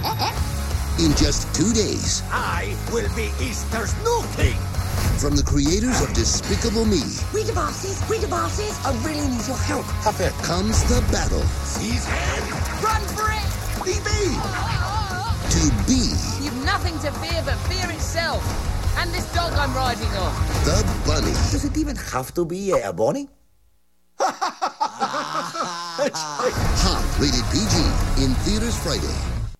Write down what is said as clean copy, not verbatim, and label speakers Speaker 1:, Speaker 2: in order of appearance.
Speaker 1: In just 2 days,
Speaker 2: I will be Easter's new king.
Speaker 1: from the creators of Despicable Me,
Speaker 3: Reader bosses, I really need your help.
Speaker 1: comes the battle
Speaker 2: Seize hand.
Speaker 3: Run for it!
Speaker 2: DB.
Speaker 1: to be
Speaker 4: You've nothing to fear but fear itself. And this dog I'm riding on.
Speaker 1: the bunny.
Speaker 5: Does it even have to be a bunny?
Speaker 1: Hot rated PG in theaters Friday.